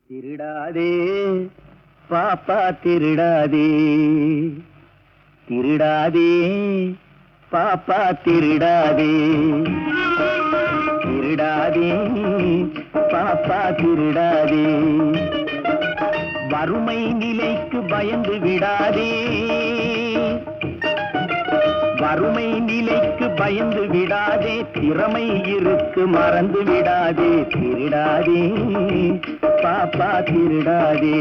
திருடாதே பாப்பா திருடாதே, திருடாதே பாப்பா திருடாதே, திருடாதே பாப்பா திருடாதே, வறுமை நிலைக்கு பயந்து விடாதே, வறுமை நிலைக்கு பயந்து விடாதே, திறமை இருக்கு மறந்து விடாதே, திருடாதே பாப்பா திருடாதே.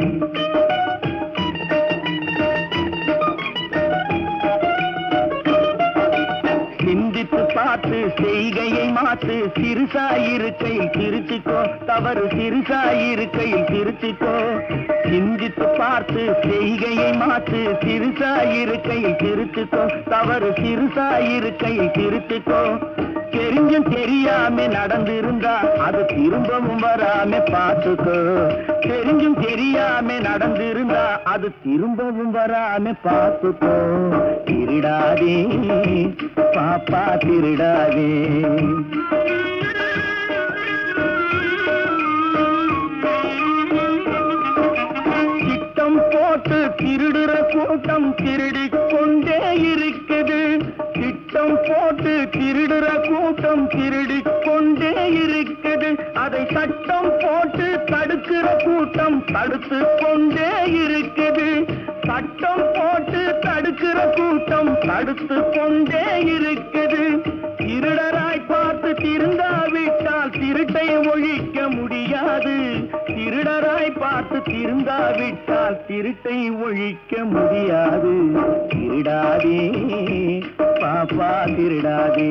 சிந்தித்து பார்த்து செய்கையை மாற்று, சிறுசாயிருக்கையில் திருச்சிக்கோ, தவறு சிறுசாயிருக்கையில் திருச்சிக்கோ. சிந்தித்து பார்த்து செய்கையை மாற்று, சிறுசாயிருக்கையில் திருச்சிக்கோ, தவறு சிறுசாயிருக்கையில் திருச்சிக்கோ. தெரிஞ்சும் தெரியாம நடந்திருந்தா அது திரும்பவும் வராம பார்த்துக்கோ, தெரிஞ்சும் தெரியாம நடந்திருந்தா அது திரும்பவும் வராம பார்த்துக்கோ, திருடாதே பாப்பா திருடாதே. திட்டம் போட்டு திருடுற கூட்டம் திருடிக் கொண்டே இருக்குது, திட்டம் போட்டு திருடுற கூட்டம் திருடிக் கொண்டே இருக்குது, அதை சட்டம் போட்டு தடுக்கிற கூட்டம் தடுத்து கொண்டே இருக்குது, சட்டம் போட்டு தடுக்கிற கூட்டம் தடுத்து கொண்டே இருக்குது. திருடராய் பார்த்து திருந்தாவிட்டால் திருட்டை ஒழிக்க முடியாது, திருடராய் பார்த்து திருந்தாவிட்டால் திருட்டை ஒழிக்க முடியாது, திருடாதே பாப்பா திருடாதே.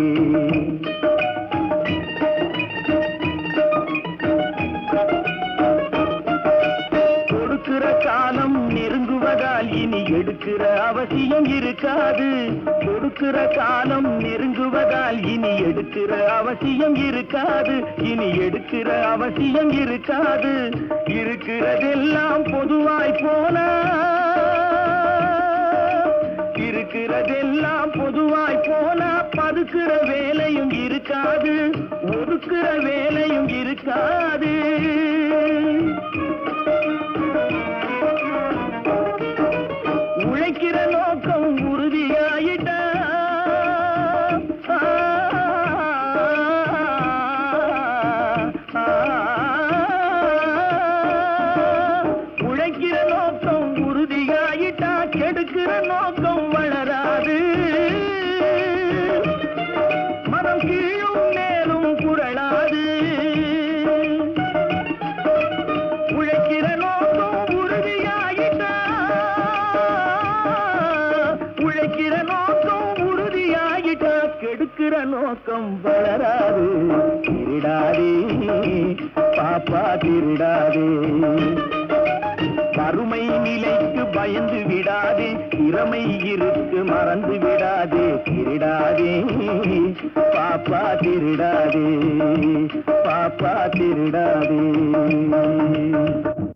கொடுக்கிற காலம் நெருங்குவதால் இனி எடுக்கிற அவசியம் இருக்காது, கொடுக்கிற காலம் நெருங்குவதால் இனி எடுக்கிற அவசியம் இருக்காது, இனி எடுக்கிற அவசியம் இருக்காது. இருக்கிறதெல்லாம் பொதுவாய் போனா, இருக்கிறதெல்லாம் பொதுவாய் போனா பதுக்கிற வேலையும் இருக்காது, ஒதுக்குற வேலையும் இருக்காது. உழைக்கிற நோக்கம் உறுதியாயிட்டா, உழைக்கிற நோக்கம் உறுதியாயிட்டா கெடுக்கிற நோக்கம் வளராது. மனம் கீழும் மேலும் குரலாது, உழைக்கிற நோக்கம் உறுதியாயிட்டா, உழைக்கிற நோக்கம் உறுதியாயிட்டா கெடுக்கிற நோக்கம் வளராது, திருடாதே பாப்பா திருடாதே. வறுமை நிலைக்கு பயந்து விடாதே, திறமை இருக்கு மறந்து விடாதே, திருடாதே பாப்பா திருடாதே, பாப்பா திருடாதே.